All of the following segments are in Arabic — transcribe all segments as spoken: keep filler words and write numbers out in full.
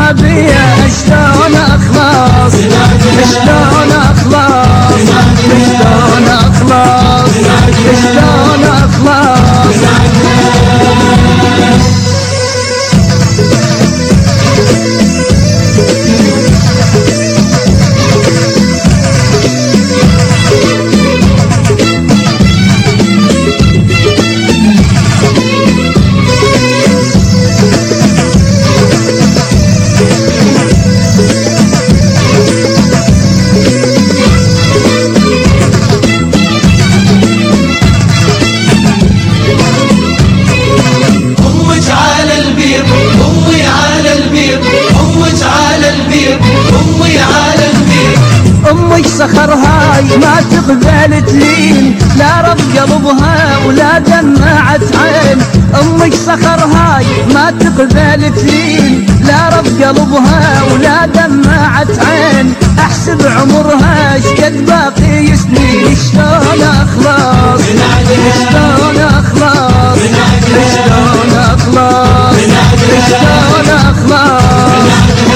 ترضى بيا شلون اخلص شلون اخلص شلون اخلص شلون اخلص امك صخر هاي ما تقبل تلين لا رب قلبها ولا دمعت عين. امك صخر هاي ما تقبل تلين لا رب قلبها ولا دمعت عين. احسب عمرها شقد باقي سنين شلون اخلص شلون اخلص شلون اخلص شلون اخلص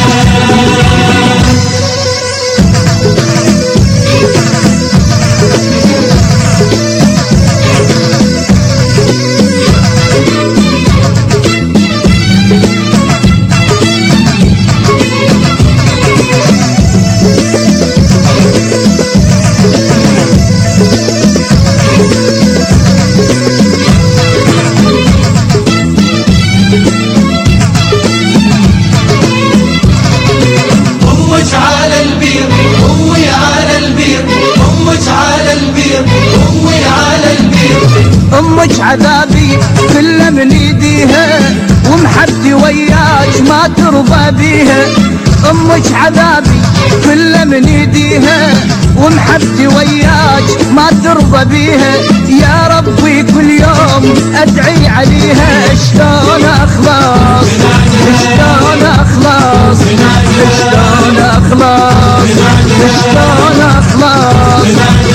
امك عذابي كله من ايديها ومحبتي وياك ما ترضى بيها. امك عذابي كله من ايديها ومحبتي وياك ما ترضى بيها. يا ربي كل يوم ادعي عليها شلون اخلص شلون اخلص شلون اخلص شلون اخلص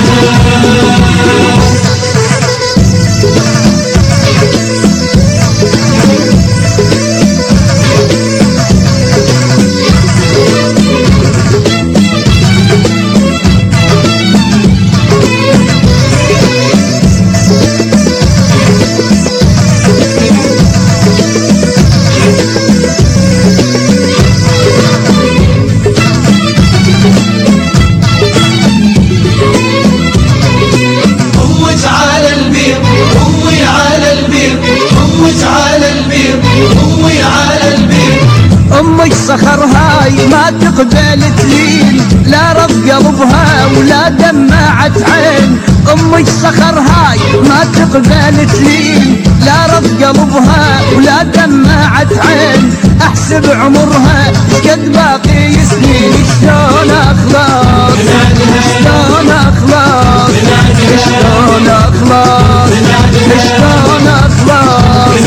امك صخر هاي ما تقبل تلين لا رب قلبها ولا دمعت عين. امك صخر هاي ما تقبل تلين لا رب قلبها ولا دمعت عين. احسب عمرها قد باقي سنين شلون اخلص شلون اخلص شلون اخلص شلون اخلص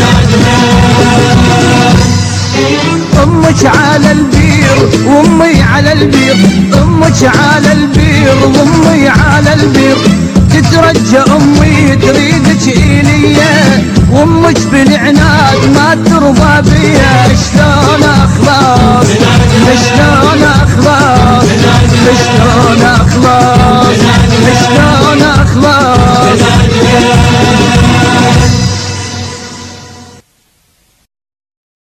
امك على البير وامي على البير امك على البير وامي على البير. تترجى امي تريدك اليا وامك بالعناد ما ترضى بيا شلون اخلص